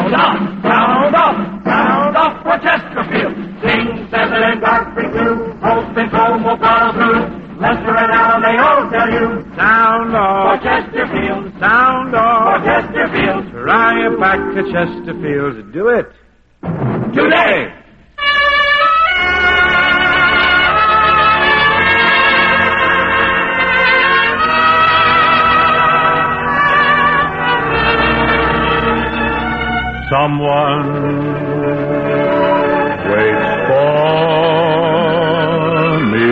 Sound off for Chesterfield. King, Cecil, and Godfrey, too. Hope and Como follow through. Lester and Allen, they all tell you. Sound off For Chesterfield. Sound For off. Chesterfield. Try it back to Chesterfield. Do it. Today. Someone waits for me.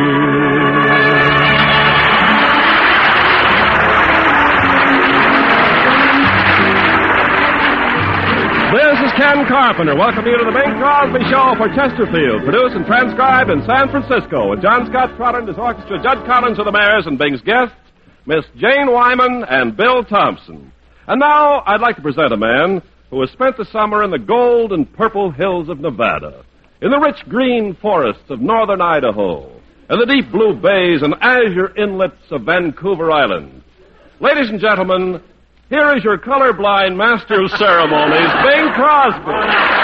This is Ken Carpenter. Welcome you to the Bing Crosby Show for Chesterfield. Produced and transcribed in San Francisco with John Scott Trotter and his orchestra, Judd Collins of the Mares, and Bing's guests, Miss Jane Wyman and Bill Thompson. And now I'd like to present a man who has spent the summer in the gold and purple hills of Nevada, in the rich green forests of northern Idaho, and the deep blue bays and azure inlets of Vancouver Island. Ladies and gentlemen, here is your colorblind master of ceremonies, Bing Crosby.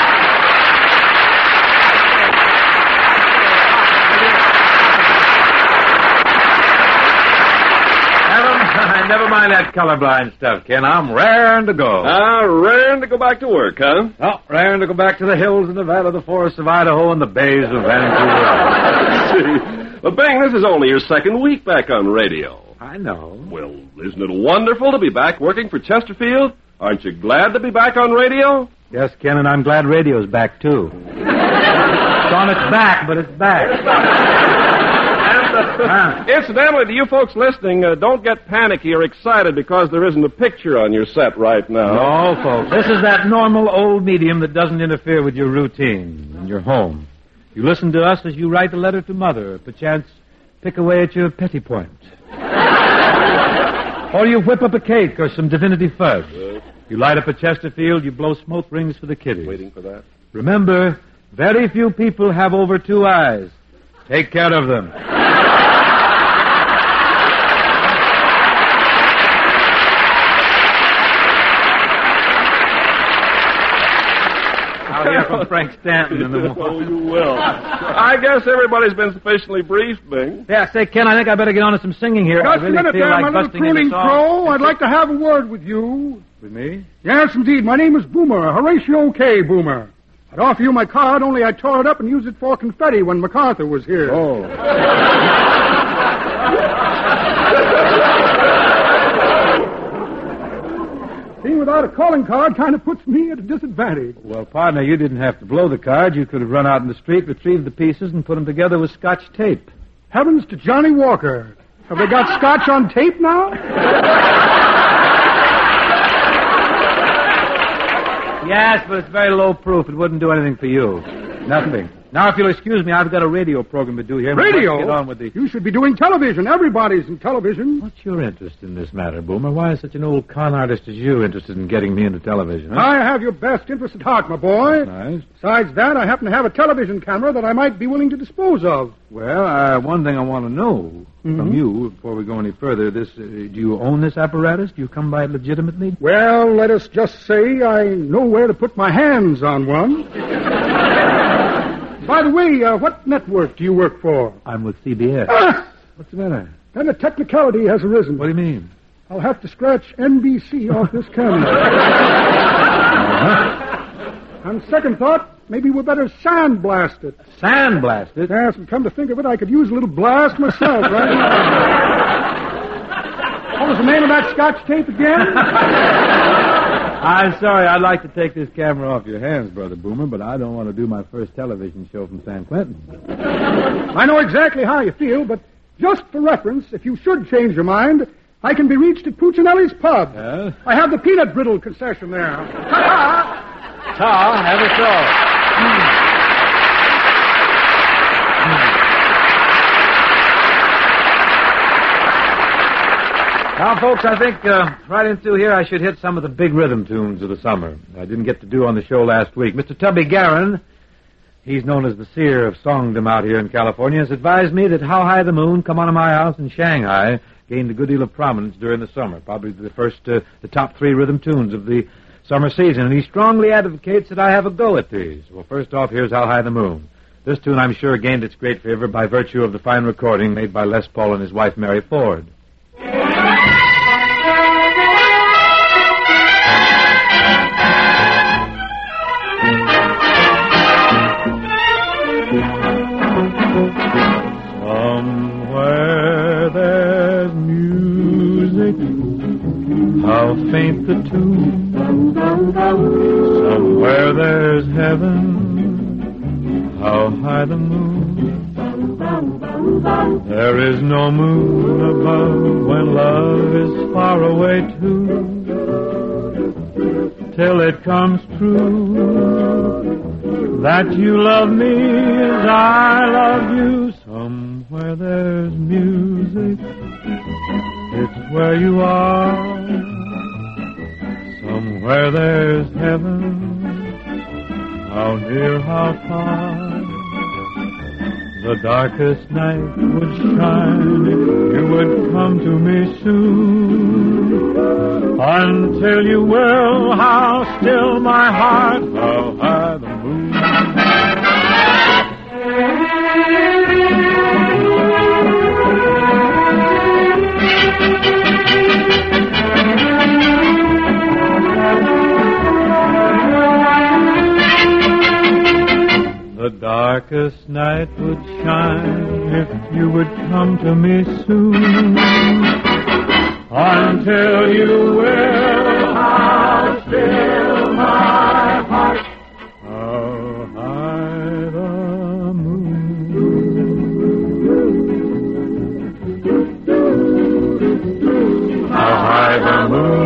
Never mind that colorblind stuff, Ken. I'm raring to go. Raring to go back to work, huh? Oh, raring to go back to the hills of Nevada, the forests of Idaho, and the bays of Vancouver. Well, Bing, this is only your second week back on radio. I know. Well, isn't it wonderful to be back working for Chesterfield? Aren't you glad to be back on radio? Yes, Ken, and I'm glad radio's back, too. It's on its back, but it's back. Incidentally, to you folks listening, don't get panicky or excited because there isn't a picture on your set right now. No, folks. This is that normal old medium that doesn't interfere with your routine and your home. You listen to us as you write a letter to Mother, perchance pick away at your petty point. Or you whip up a cake or some divinity fudge. You light up a Chesterfield, you blow smoke rings for the kiddies. Waiting for that. Remember, very few people have over 2 eyes. Take care of them. I'll hear from Frank Stanton in the morning. Oh, you will. I guess everybody's been sufficiently briefed, Bing. Yeah, say, Ken, I think I better get on to some singing here. Just I really a minute feel there, like my little busting into crooning song. crow. I'd like to have a word with you. With me? Yes, indeed. My name is Boomer, Horatio K. Boomer. I'd offer you my card, only I tore it up and used it for confetti when MacArthur was here. Oh. Being without a calling card kind of puts me at a disadvantage. Well, partner, you didn't have to blow the card. You could have run out in the street, retrieved the pieces, and put them together with Scotch tape. Heavens to Johnny Walker. Have they got Scotch on tape now? Yes, but it's very low proof. It wouldn't do anything for you. Nothing. Now, if you'll excuse me, I've got a radio program to do here. Radio? Let's get on with the... You should be doing television. Everybody's in television. What's your interest in this matter, Boomer? Why is such an old con artist as you interested in getting me into television? Huh? I have your best interest at heart, my boy. That's nice. Besides that, I happen to have a television camera that I might be willing to dispose of. Well, one thing I want to know from you, before we go any further, do you own this apparatus? Do you come by it legitimately? Well, let us just say I know where to put my hands on one. By the way, what network do you work for? I'm with CBS. What's the matter? Then a technicality has arisen. What do you mean? I'll have to scratch NBC off this camera. On second thought, maybe we'd better sandblast it. Sandblast it? Yes, and come to think of it, I could use a little blast myself, right? What was the name of that Scotch tape again? I'm sorry, I'd like to take this camera off your hands, Brother Boomer, but I don't want to do my first television show from San Quentin. I know exactly how you feel, but just for reference, if you should change your mind, I can be reached at Puccinelli's Pub. Yes? I have the peanut brittle concession there. Ta-ta! Ta, have it so. Now, folks, I think right into here I should hit some of the big rhythm tunes of the summer I didn't get to do on the show last week. Mr. Tubby Guerin, he's known as the seer of songdom out here in California, has advised me that How High the Moon, Come On to My House, and Shanghai gained a good deal of prominence during the summer. Probably the top 3 rhythm tunes of the summer season, and he strongly advocates that I have a go at these. Well, first off, here's How High the Moon. This tune, I'm sure, gained its great favor by virtue of the fine recording made by Les Paul and his wife, Mary Ford. Somewhere there's music, how faint the tune. Somewhere there's heaven, how high the moon. There is no moon above when love is far away too, till it comes true that you love me as I love you. Somewhere there's music, it's where you are. Somewhere there's heaven, how near, how far. The darkest night would shine if you would come to me soon. Until you will, how still my heart, how high the moon. The darkest night would shine if you would come to me soon. Until you will, how still my heart, how high the moon. How high the moon.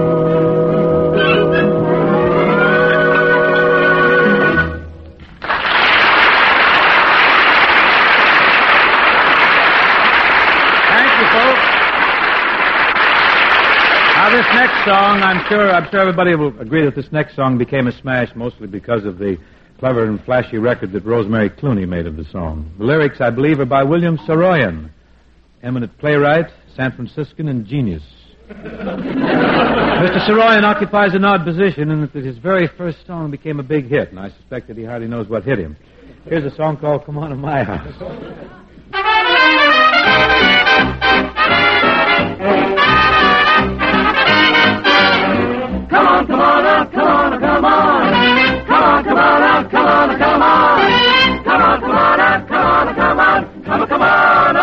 This next song, I'm sure everybody will agree that this next song became a smash mostly because of the clever and flashy record that Rosemary Clooney made of the song. The lyrics, I believe, are by William Saroyan, eminent playwright, San Franciscan, and genius. Mr. Saroyan occupies an odd position in that his very first song became a big hit, and I suspect that he hardly knows what hit him. Here's a song called Come On to My House. Come on, come on out, come on, come on. Come on, come on out, come on, come on. Come on, come on out, come on, come on. Come on, come on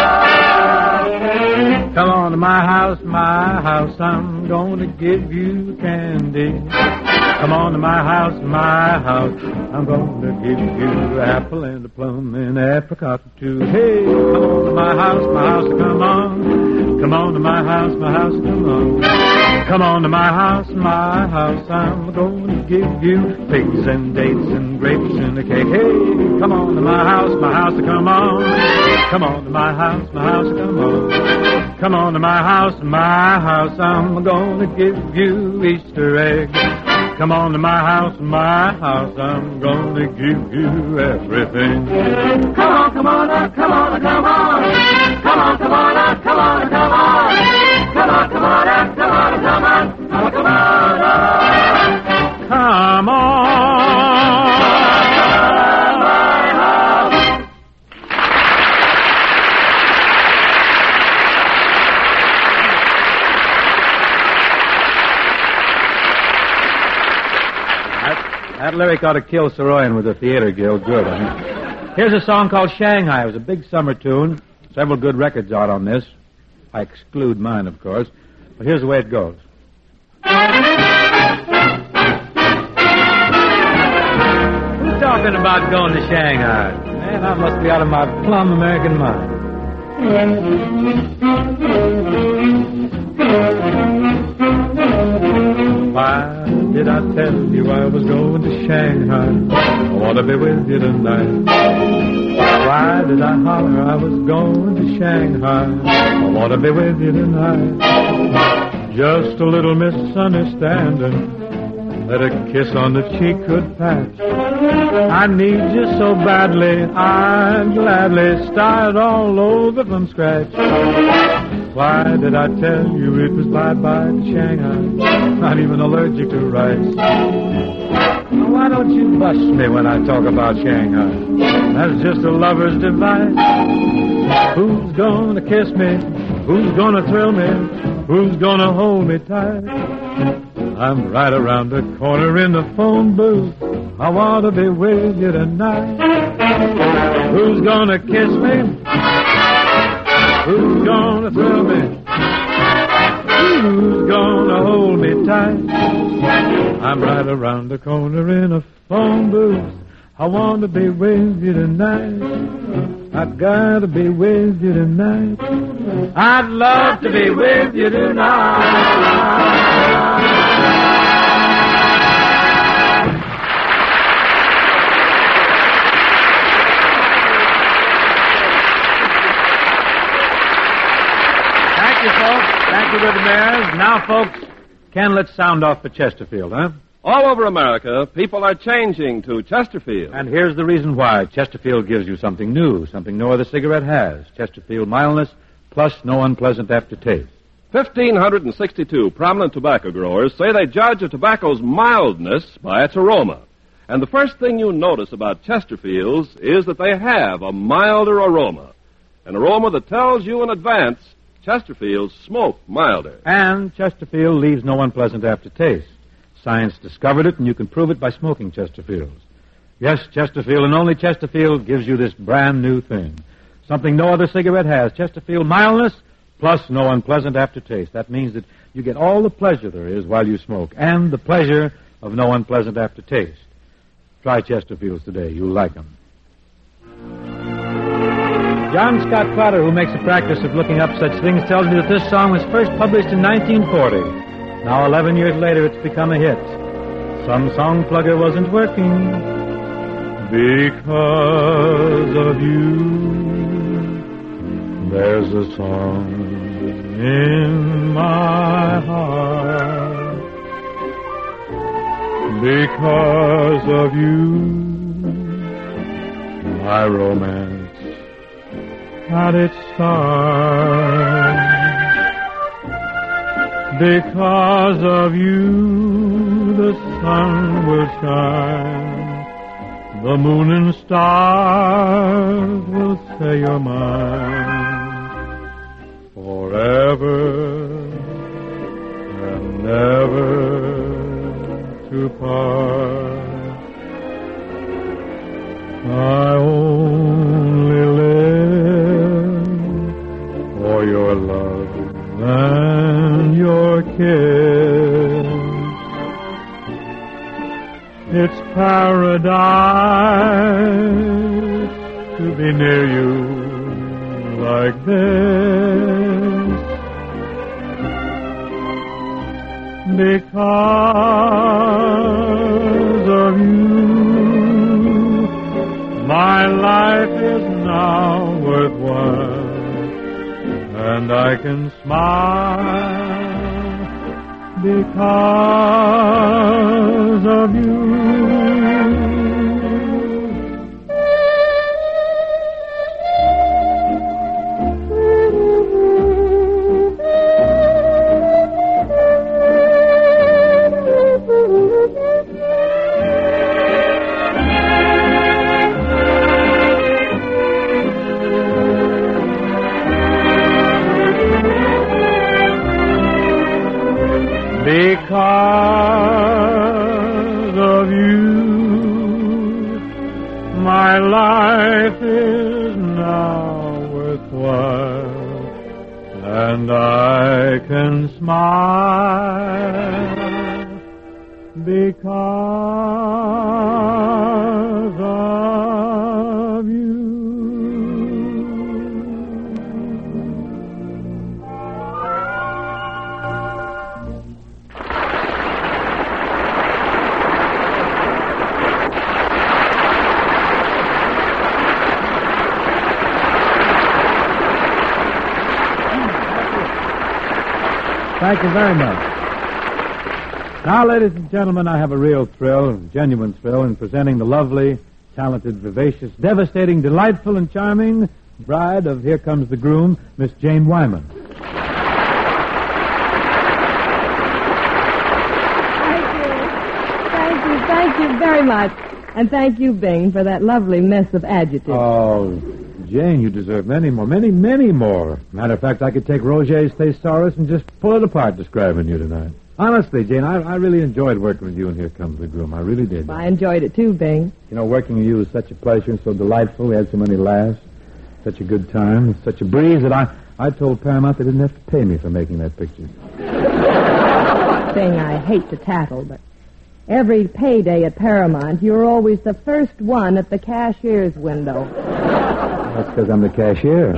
out. Come on to my house, I'm going to give you candy. Come on to my house, I'm going to give you apple and a plum and apricot too. Hey, come on to my house, come on. Come on to my house, come on. Come on to my house, I'm going to give you figs and dates and grapes and a cake. Hey, come on to my house, come on. Come on to my house, come on. Come on to my house, I'm going to give you Easter egg. Come on to my house, I'm going to give you everything. Come on, come on out, come on, come on. Come on, come on out, come on, come on. Come on, come on out, come on, come on. Come on, come on out. Come on. That lyric ought to kill Saroyan with the Theater Guild good. Here's a song called Shanghai. It was a big summer tune. Several good records out on this. I exclude mine, of course. But here's the way it goes. Who's talking about going to Shanghai? Man, I must be out of my plumb American mind. Why did I tell you I was going to Shanghai? I want to be with you tonight. Why did I holler I was going to Shanghai? I want to be with you tonight. Just a little misunderstanding that a kiss on the cheek could patch. I need you so badly, I'd gladly start all over from scratch. Why did I tell you it was bye-bye to Shanghai? Not even allergic to rice. Now, why don't you bust me when I talk about Shanghai? That's just a lover's device. Who's gonna kiss me? Who's gonna thrill me? Who's gonna hold me tight? I'm right around the corner in the phone booth. I want to be with you tonight. Who's gonna kiss me? Who's gonna thrill me? Who's gonna hold me tight? I'm right around the corner in a phone booth. I want to be with you tonight. I gotta be with you tonight. I'd love to be with you tonight. Thank you, folks. Thank you to the Mares. Now, folks, Ken, let's sound off for Chesterfield, huh? All over America, people are changing to Chesterfield. And here's the reason why. Chesterfield gives you something new, something no other cigarette has. Chesterfield mildness plus no unpleasant aftertaste. 1,562 prominent tobacco growers say they judge a tobacco's mildness by its aroma. And the first thing you notice about Chesterfields is that they have a milder aroma. An aroma that tells you in advance Chesterfields smoke milder. And Chesterfield leaves no unpleasant aftertaste. Science discovered it, and you can prove it by smoking Chesterfields. Yes, Chesterfield, and only Chesterfield gives you this brand new thing. Something no other cigarette has. Chesterfield mildness plus no unpleasant aftertaste. That means that you get all the pleasure there is while you smoke, and the pleasure of no unpleasant aftertaste. Try Chesterfields today. You'll like them. John Scott Trotter, who makes a practice of looking up such things, tells me that this song was first published in 1940. Now, 11 years later, it's become a hit. Some song plugger wasn't working because of you. There's a song in my heart because of you. My romance had its start. Because of you, the sun will shine, the moon and stars will say you're mine, forever and never to part. I only live for your love and your kiss. It's paradise to be near you like this. Because of you, my life is now worthwhile. And I can smile because of you. Because of you, my life is now worthwhile, and I can smile because of you. Thank you very much. Now, ladies and gentlemen, I have a real thrill, a genuine thrill, in presenting the lovely, talented, vivacious, devastating, delightful, and charming bride of Here Comes the Groom, Miss Jane Wyman. thank you very much. And thank you, Bing, for that lovely mess of adjectives. Oh, Jane, you deserve many more. Many, many more. Matter of fact, I could take Roger's thesaurus and just pull it apart describing you tonight. Honestly, Jane, I really enjoyed working with you in Here Comes the Groom. I really did. I enjoyed it, too, Bing. You know, working with you was such a pleasure and so delightful. We had so many laughs, such a good time, such a breeze that I told Paramount they didn't have to pay me for making that picture. Bing, I hate to tattle, but every payday at Paramount, you're always the first one at the cashier's window. That's because I'm the cashier.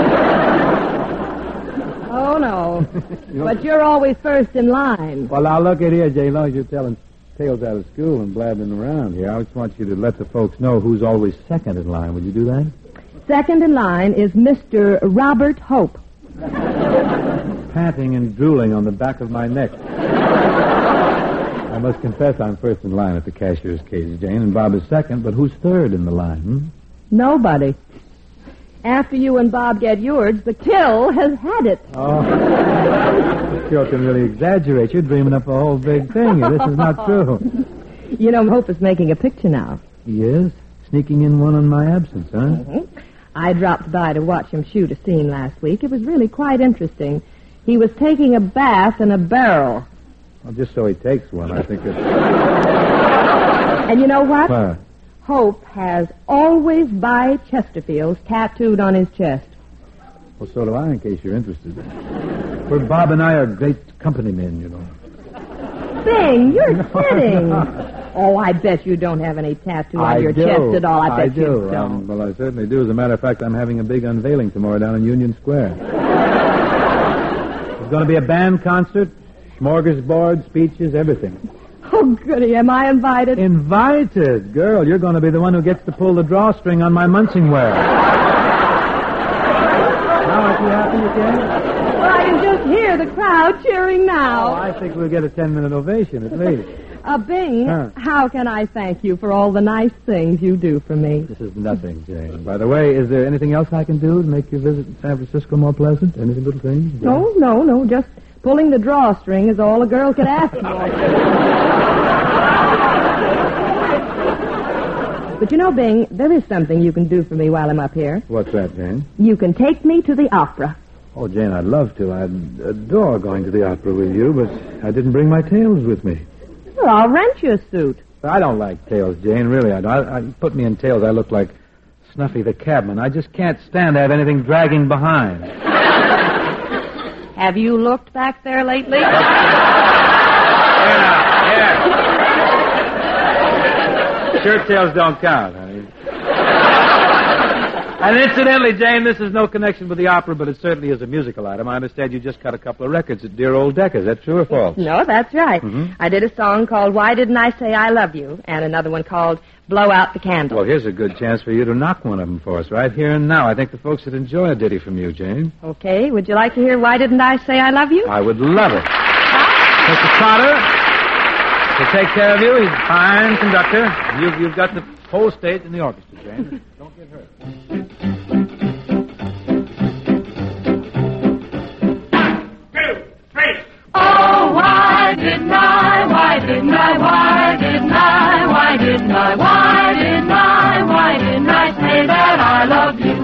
Oh, no. But you're always first in line. Well, now, look at here, Jane. As long as you're telling tales out of school and blabbing around here, I just want you to let the folks know who's always second in line. Would you do that? Second in line is Mr. Robert Hope. Panting and drooling on the back of my neck. I must confess I'm first in line at the cashier's case, Jane, and Bob is second, but who's third in the line, Nobody. After you and Bob get yours, the kill has had it. Oh, this girl can really exaggerate. You're dreaming up a whole big thing. This is not true. You know, Hope is making a picture now. Yes? Sneaking in one in my absence, huh? Mm-hmm. I dropped by to watch him shoot a scene last week. It was really quite interesting. He was taking a bath in a barrel. Well, just so he takes one, I think it's... And you know what? What? Hope has Always Buy Chesterfields tattooed on his chest. Well, so do I, in case you're interested. For Bob and I are great company men, you know. Bing, you're kidding. Oh, I bet you don't have any tattoo on your chest at all. I bet you don't. Well, I certainly do. As a matter of fact, I'm having a big unveiling tomorrow down in Union Square. There's going to be a band concert, smorgasbord, speeches, everything. Oh, goody. Am I invited? Invited? Girl, you're going to be the one who gets to pull the drawstring on my Munsingware. Now, aren't you happy again? Well, I can just hear the crowd cheering now. Oh, I think we'll get a 10-minute ovation at least. Bing, Huh. How can I thank you for all the nice things you do for me? This is nothing, Jane. By the way, is there anything else I can do to make your visit to San Francisco more pleasant? Any little thing? No. Just pulling the drawstring is all a girl could ask for. But you know, Bing, there is something you can do for me while I'm up here. What's that, Jane? You can take me to the opera. Oh, Jane, I'd love to. I'd adore going to the opera with you, but I didn't bring my tails with me. Well, I'll rent you a suit. I don't like tails, Jane, really. I put me in tails, I look like Snuffy the Cabman. I just can't stand to have anything dragging behind. Have you looked back there lately? Yeah. Shirt tails don't count, honey. And incidentally, Jane, this is no connection with the opera, but it certainly is a musical item. I understand you just cut a couple of records at dear old Decca. Is that true or false? No, that's right. Mm-hmm. I did a song called Why Didn't I Say I Love You, and another one called Blow Out the Candle. Well, here's a good chance for you to knock one of them for us right here and now. I think the folks would enjoy a ditty from you, Jane. Okay, would you like to hear Why Didn't I Say I Love You? I would love it. Mr. Trotter will take care of you. He's a fine conductor. You've got the whole stage in the orchestra, Jane. Don't get hurt. Why didn't I say that I love you?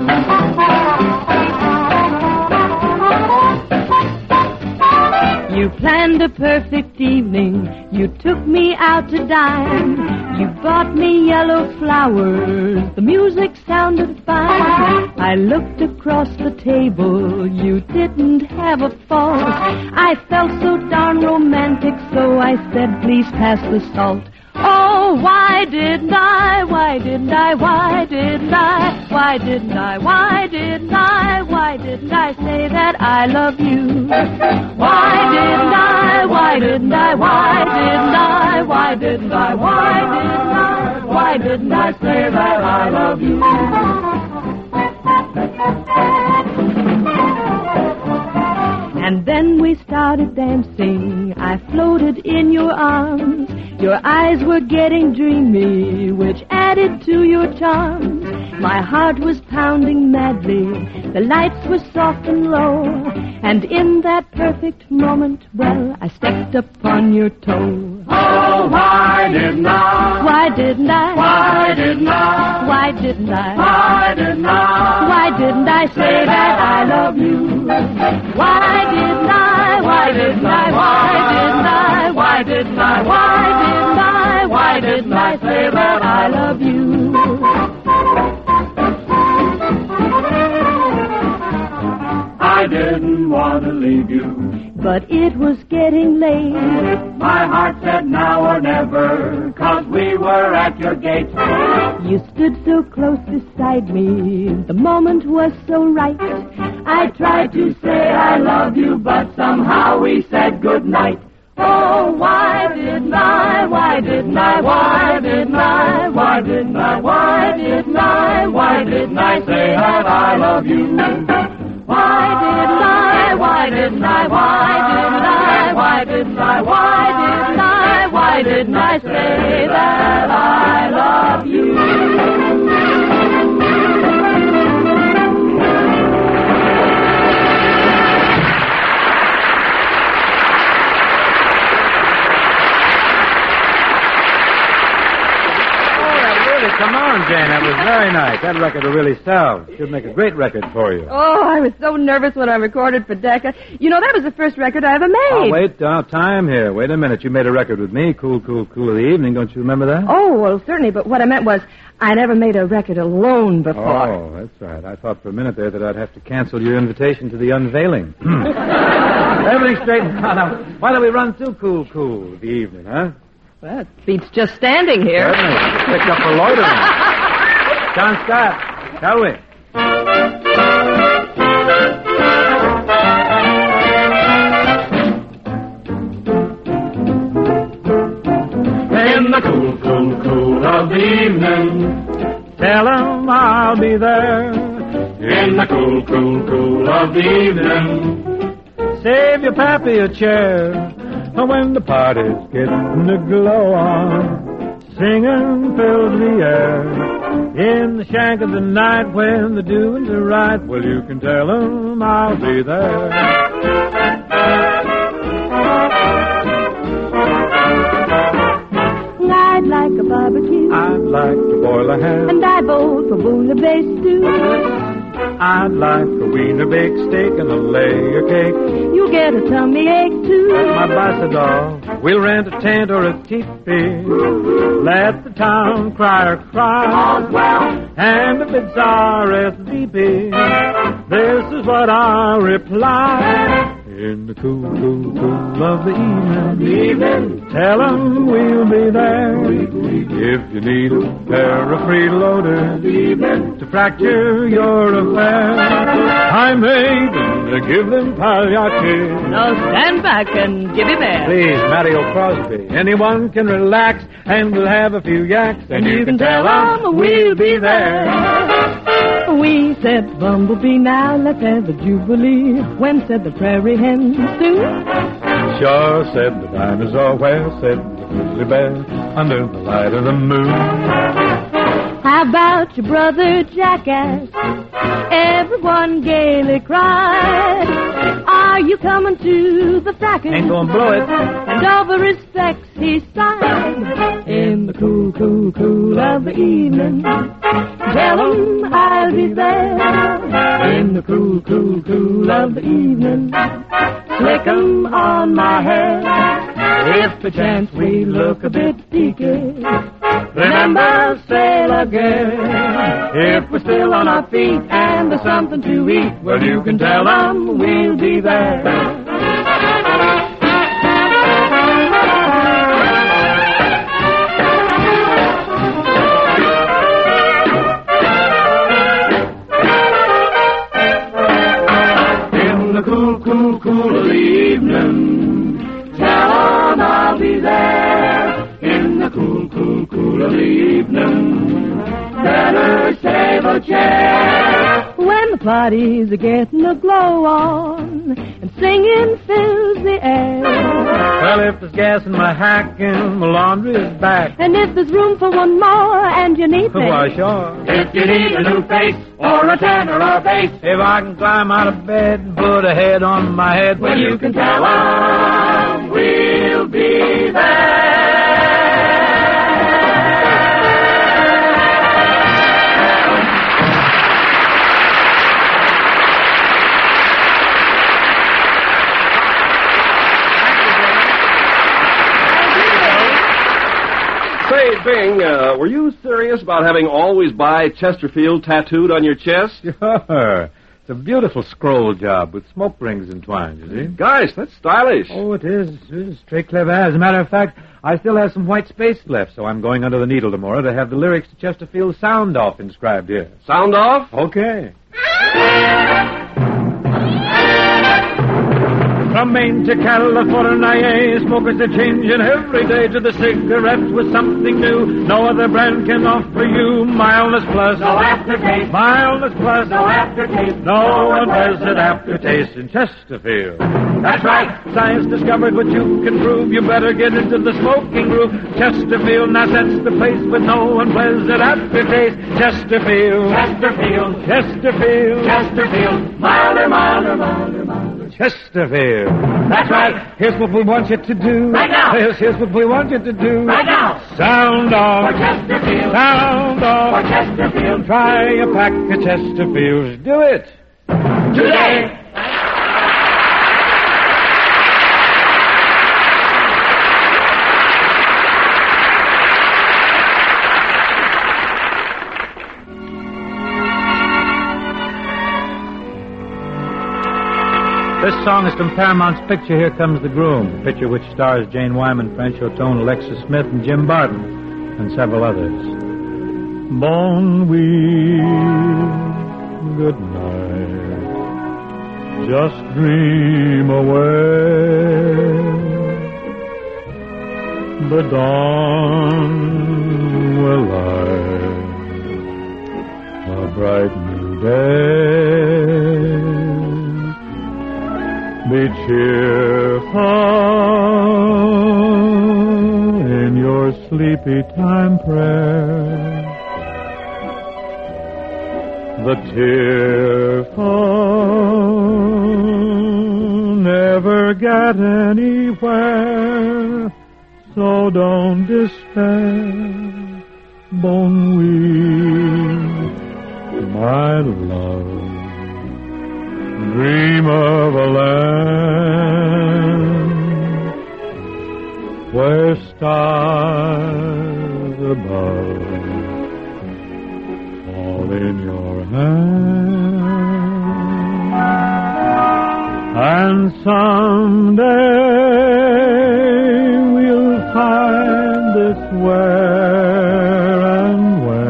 You planned a perfect evening. You took me out to dine. You bought me yellow flowers. The music sounded fine. I looked across the table. You didn't have a fault. I felt so darn romantic, so I said, please pass the salt. Oh, why didn't I say that I love you? Why didn't I say that I love you? And then we started dancing. I floated in your arms. Your eyes were getting dreamy, which added to your charm. My heart was pounding madly. The lights were soft and low. And in that perfect moment, well, I stepped upon your toe. Oh, why didn't I didn't I? Why didn't I? Why didn't I? Why didn't I? Why didn't I say that I love you? Why didn't I? Why didn't I? Why didn't I? Why didn't I? Why didn't I? Why didn't I say that I love you? I didn't want to leave you, but it was getting late. My heart said now or never, 'cause we were at your gate. You stood so close beside me, the moment was so right. I tried to say I love you, but somehow we said goodnight. Oh, why didn't I? Why didn't I? Why didn't I? Why didn't I? Why didn't I? Why didn't I say that I love you? Why didn't I? Why didn't I? Why didn't I? Why didn't I? Why didn't I? Why didn't I say that I love you? Come on, Jane. That was very nice. That record will really sell. Should make a great record for you. Oh, I was so nervous when I recorded for Decca. You know, that was the first record I ever made. Oh, wait. Time here. Wait a minute. You made a record with me, Cool, Cool, Cool of the Evening. Don't you remember that? Oh, well, certainly. But what I meant was I never made a record alone before. Oh, that's right. I thought for a minute there that I'd have to cancel your invitation to the unveiling. Everything's straightened out now. Why don't we run through Cool, Cool of the Evening, huh? Well, it beats just standing here. Certainly. Picked up for loitering. John Scott, shall we? In the cool, cool, cool of the evening, Tell 'em I'll be there. in the cool, cool, cool of the evening, Save your pappy a chair when the party's getting the glow on. Singing fills the air in the shank of the night when the doings are right. Well, you can tell 'em I'll be there. I'd like a barbecue, I'd like to boil a ham. and I bowl for bouillabaisse stew. I'd like a wiener baked steak and a layer cake. You'll get a tummy ache too. My bicycle, we'll rent a tent or a teepee. Let the town crier cry. And if it's RSVP, this is what I'll reply. In the cool, cool, cool of the evening, tell 'em we'll be there. If you need a pair of freeloaders to fracture your affair, I'm able to give them palliachi. Now stand back and give him air. Please, Mario Crosby, anyone can relax and we'll have a few yaks. And you can tell 'em we'll be there. We said bumblebee, now let's have a jubilee. When said the prairie hen soon? Sure, said the dinosaur, where said the grizzly bear, under the light of the moon. How about your brother jackass? Everyone gaily cried. Are you coming to the fracking? Ain't gonna blow it. And over his specs he sighed. In the cool, cool, cool of the evening, tell 'em I'll be there. In the cool, cool, cool of the evening, slick 'em on my hair. If perchance we look a bit peaky, remember, sail again. If we're still on our feet and there's something to eat, well, you can tell 'em we'll be there. in the cool, cool, cool of the evening, tell 'em I'll be there. In the cool, cool, cool of the evening, better save a chair. When the parties are getting a glow on and singing fills the air, Well, if there's gas in my hack and my laundry is back, and if there's room for one more and you need me, why, sure. If you need a new face or a tenor or a bass, If I can climb out of bed and put a head on my head, well, you can tell 'em we'll be there. Say, Bing, were you serious about having Always Buy Chesterfield tattooed on your chest? Sure. It's a beautiful scroll job with smoke rings entwined, you see. Gosh, that's stylish. Oh, it is. It is. Très clever. As a matter of fact, I still have some white space left, so I'm going under the needle tomorrow to have the lyrics to Chesterfield's Sound Off inscribed here. Sound off? Okay. From Maine to California, smokers are changing every day to the cigarette with something new. No other brand can offer you mildness plus. No aftertaste. Mildness plus. No aftertaste. No one has an aftertaste in Chesterfield. That's right. Science discovered what you can prove. You better get into the smoking groove. Chesterfield, now that's the place with no unpleasant aftertaste. Chesterfield. Chesterfield. Chesterfield. Chesterfield. Milder, milder, milder, milder. Chesterfield. That's right. Here's what we want you to do. Right now. Here's what we want you to do. Right now. Sound off. For Chesterfield. Sound For off. Chesterfield. Try a pack of Chesterfields. Do it. Today. This song is from Paramount's picture Here Comes the Groom, a picture which stars Jane Wyman, French Otone, Alexis Smith, and Jim Barton, and several others. Bon nuit, good night, just dream away. The dawn will light a bright new day. Be cheerful in your sleepy time prayer. The tearful never get anywhere, so don't despair. Bon nuit, my love. Dream of a land where stars above fall in your hand, and someday we'll find this where and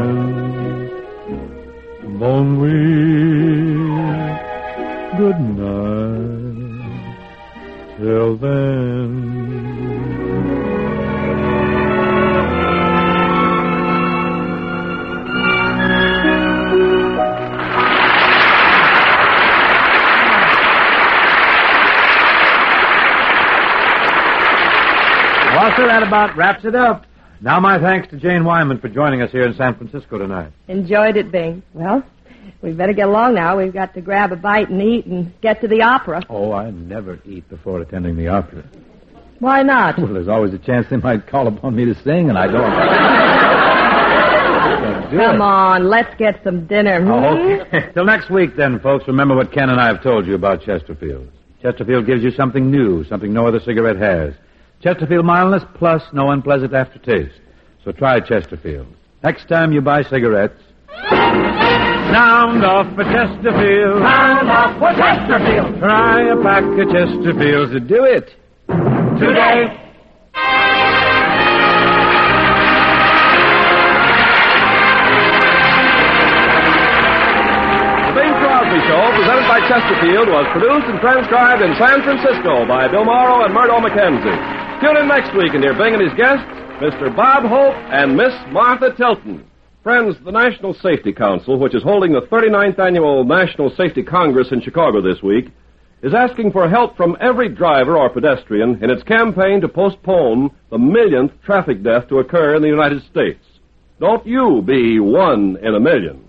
when. Bon nuit, good night, till then. Well, sir, that about wraps it up. Now my thanks to Jane Wyman for joining us here in San Francisco tonight. Enjoyed it, Bing. Well, we better get along now. We've got to grab a bite and eat and get to the opera. Oh, I never eat before attending the opera. Why not? Well, there's always a chance they might call upon me to sing, and I don't. Come on, let's get some dinner. Oh, okay. Till next week, then, folks. Remember what Ken and I have told you about Chesterfield. Chesterfield gives you something new, something no other cigarette has. Chesterfield mildness plus no unpleasant aftertaste. So try Chesterfield. Next time you buy cigarettes, sound off for Chesterfield. Sound off for Chesterfield. Try a pack of Chesterfields to do it. Today. The Bing Crosby Show, presented by Chesterfield, was produced and transcribed in San Francisco by Bill Morrow and Murdo McKenzie. Tune in next week and hear Bing and his guests, Mr. Bob Hope and Miss Martha Tilton. Friends, the National Safety Council, which is holding the 39th Annual National Safety Congress in Chicago this week, is asking for help from every driver or pedestrian in its campaign to postpone the millionth traffic death to occur in the United States. Don't you be one in a million.